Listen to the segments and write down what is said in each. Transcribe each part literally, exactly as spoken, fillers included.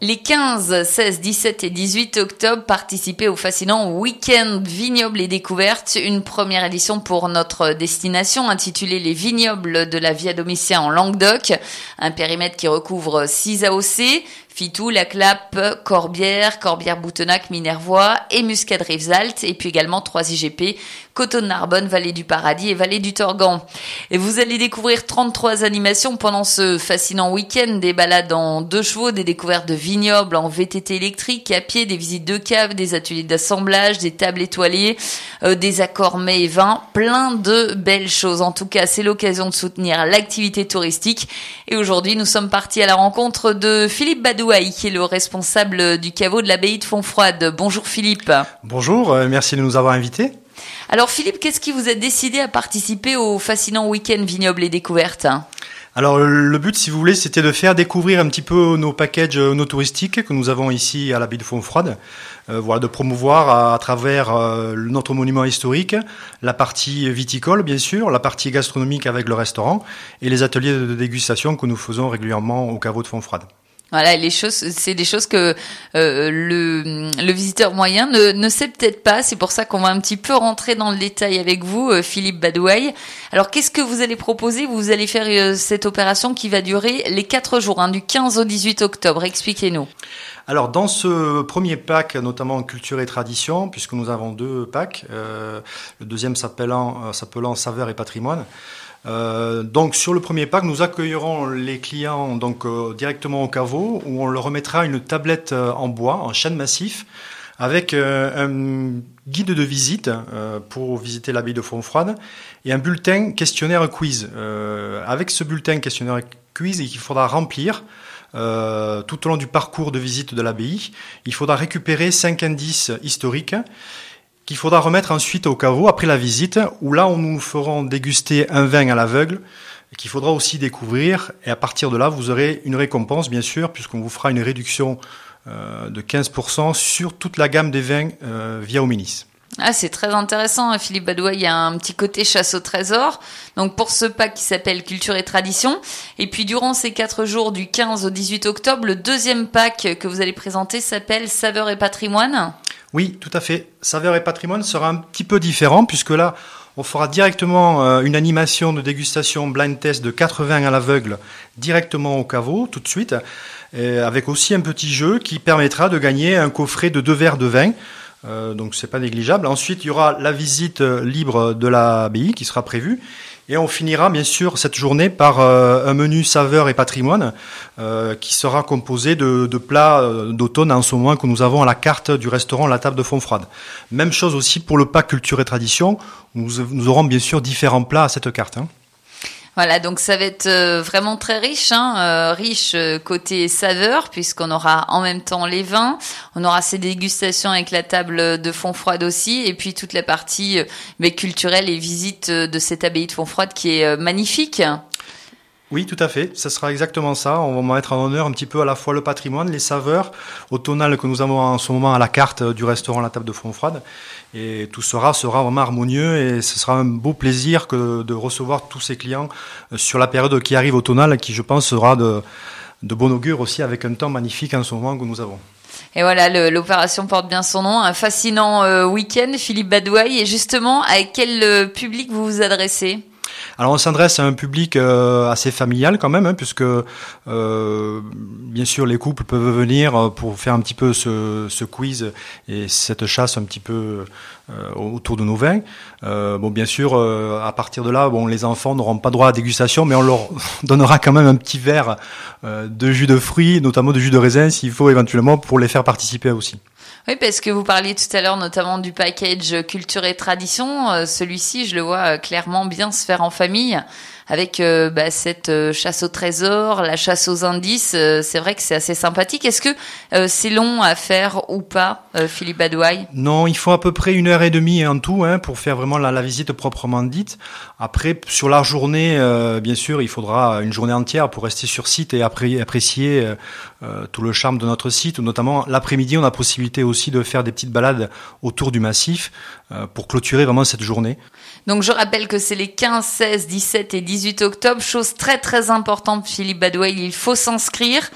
Les quinze, seize, dix-sept et dix-huit octobre, participez au fascinant Week-end Vignobles et Découvertes, une première édition pour notre destination intitulée Les Vignobles de la Via Domitia en Languedoc, un périmètre qui recouvre six A O C, Fitou, La Clappe, Corbière, Corbière-Boutenac, Minervois et Muscade-Rivesaltes, et puis également trois I G P, Coteaux-de-Narbonne, Vallée du Paradis et Vallée du Torgan. Et vous allez découvrir trente-trois animations pendant ce fascinant week-end, des balades en deux chevaux, des découvertes de vignobles en V T T électrique, à pied, des visites de caves, des ateliers d'assemblage, des tables étoilées, euh, des accords mets et vins, plein de belles choses. En tout cas, c'est l'occasion de soutenir l'activité touristique. Et aujourd'hui, nous sommes partis à la rencontre de Philippe Badouaille, qui est le responsable du caveau de l'abbaye de Fontfroide. Bonjour Philippe. Bonjour, euh, merci de nous avoir invités. Alors Philippe, qu'est-ce qui vous a décidé à participer au fascinant week-end Vignobles et Découvertes ? Alors le but, si vous voulez, c'était de faire découvrir un petit peu nos packages nos touristiques que nous avons ici à l'abbaye de Fontfroide. Euh, voilà, de promouvoir à, à travers euh, notre monument historique la partie viticole, bien sûr, la partie gastronomique avec le restaurant et les ateliers de dégustation que nous faisons régulièrement au caveau de Fontfroide. Voilà, les choses, c'est des choses que euh, le, le visiteur moyen ne, ne sait peut-être pas. C'est pour ça qu'on va un petit peu rentrer dans le détail avec vous, euh, Philippe Badouaille. Alors, qu'est-ce que vous allez proposer ? Vous allez faire euh, cette opération qui va durer les quatre jours, hein, du quinze au dix-huit octobre. Expliquez-nous. Alors, dans ce premier pack, notamment culture et tradition, puisque nous avons deux packs, euh, le deuxième s'appelant, euh, s'appelant saveur et patrimoine. Euh, donc sur le premier pack, nous accueillerons les clients donc euh, directement au caveau où on leur remettra une tablette euh, en bois, en chêne massif, avec euh, un guide de visite euh, pour visiter l'abbaye de Fontfroide et un bulletin questionnaire quiz. Euh, avec ce bulletin questionnaire quiz, il faudra remplir euh, tout au long du parcours de visite de l'abbaye. Il faudra récupérer cinq indices historiques qu'il faudra remettre ensuite au caveau après la visite, où là, on nous ferons déguster un vin à l'aveugle, qu'il faudra aussi découvrir. Et à partir de là, vous aurez une récompense, bien sûr, puisqu'on vous fera une réduction euh, de quinze pour cent sur toute la gamme des vins euh, via Hominis. Ah, c'est très intéressant, Philippe Badouaille. Il y a un petit côté chasse au trésor. Donc, pour ce pack qui s'appelle Culture et Tradition. Et puis, durant ces quatre jours du quinze au dix-huit octobre, le deuxième pack que vous allez présenter s'appelle Saveur et Patrimoine. Oui, tout à fait. Saveur et patrimoine sera un petit peu différent puisque là, on fera directement euh, une animation de dégustation blind test de quatre vins à l'aveugle directement au caveau, tout de suite, et avec aussi un petit jeu qui permettra de gagner un coffret de deux verres de vin. Euh, donc c'est pas négligeable. Ensuite, il y aura la visite libre de l'abbaye qui sera prévue. Et on finira bien sûr cette journée par euh, un menu saveur et patrimoine euh, qui sera composé de, de plats euh, d'automne en ce moment que nous avons à la carte du restaurant La Table de Fontfroide. Même chose aussi pour le pack culture et tradition. Nous, nous aurons bien sûr différents plats à cette carte. Hein. Voilà, donc ça va être euh, vraiment très riche, hein, euh, riche euh, côté saveur, puisqu'on aura en même temps les vins, on aura ces dégustations avec la table de Fontfroide aussi, et puis toute la partie euh, mais culturelle et visite euh, de cette abbaye de Fontfroide qui est euh, magnifique. Oui, tout à fait. Ça sera exactement ça. On va mettre en honneur un petit peu à la fois le patrimoine, les saveurs automnales que nous avons en ce moment à la carte du restaurant La Table de Fontfroide. Et tout sera, sera vraiment harmonieux et ce sera un beau plaisir que de recevoir tous ces clients sur la période qui arrive automnale, qui je pense sera de, de bon augure aussi avec un temps magnifique en ce moment que nous avons. Et voilà, le, l'opération porte bien son nom. Un fascinant euh, week-end, Philippe Badouaille. Et justement, à quel euh, public vous vous adressez ? Alors on s'adresse à un public euh, assez familial quand même, hein, puisque euh, bien sûr les couples peuvent venir pour faire un petit peu ce, ce quiz et cette chasse un petit peu euh, autour de nos vins. Euh, bon, bien sûr, euh, à partir de là, bon, les enfants n'auront pas droit à dégustation, mais on leur donnera quand même un petit verre euh, de jus de fruits, notamment de jus de raisin, s'il faut éventuellement pour les faire participer aussi. Oui, parce que vous parliez tout à l'heure notamment du package culture et tradition. Euh, celui-ci, je le vois euh, clairement bien se faire en famille avec euh, bah, cette euh, chasse au trésor, la chasse aux indices. Euh, c'est vrai que c'est assez sympathique. Est-ce que euh, c'est long à faire ou pas, euh, Philippe Badouaille ? Non, il faut à peu près une heure et demie en tout hein, pour faire vraiment la, la visite proprement dite. Après, sur la journée, euh, bien sûr, il faudra une journée entière pour rester sur site et appré- apprécier euh, tout le charme de notre site. Notamment l'après-midi, on a possibilité aussi de faire des petites balades autour du massif euh, pour clôturer vraiment cette journée. Donc je rappelle que c'est les quinze, seize, dix-sept et dix-huit octobre. Chose très très importante, Philippe Badouaille, il faut s'inscrire.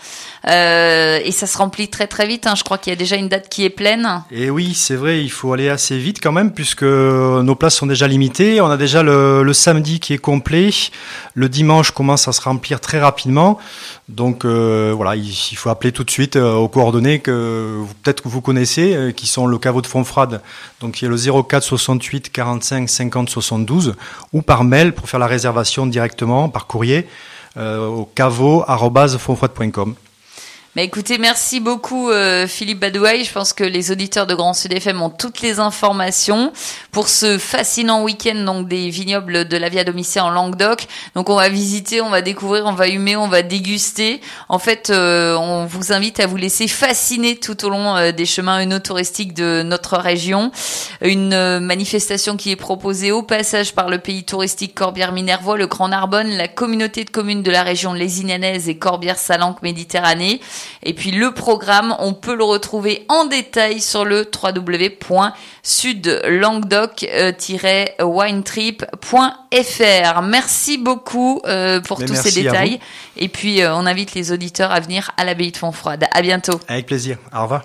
Euh, et ça se remplit très très vite. Hein. Je crois qu'il y a déjà une date qui est pleine. Et oui, c'est vrai, il faut aller assez vite quand même puisque nos places sont déjà limitées. On a déjà le, le samedi qui est complet. Le dimanche commence à se remplir très rapidement. Donc euh, voilà, il, il faut appeler tout de suite euh, aux coordonnées que vous, peut-être que vous connaissez, euh, qui sont le caveau de Fonfrade, donc qui est le zéro quatre soixante-huit quarante-cinq cinquante soixante-douze, ou par mail pour faire la réservation directement par courrier euh, au caveau arobase fonfrade point com. Bah écoutez, merci beaucoup euh, Philippe Badouaï. Je pense que les auditeurs de Grand Sud F M ont toutes les informations pour ce fascinant week-end donc des vignobles de la Via Domitia en Languedoc. Donc on va visiter, on va découvrir, on va humer, on va déguster. En fait, euh, on vous invite à vous laisser fasciner tout au long euh, des chemins œnotouristiques de notre région. Une euh, manifestation qui est proposée au passage par le pays touristique Corbière-Minervois, le Grand Narbonne, la communauté de communes de la région lézinianaise et Corbière-Salanque-Méditerranée. Et puis le programme, on peut le retrouver en détail sur le w w w point sud languedoc tiret winetrip point f r. Merci beaucoup euh, pour Mais tous ces détails. Et puis euh, on invite les auditeurs à venir à l'abbaye de Fontfroide. À bientôt. Avec plaisir. Au revoir.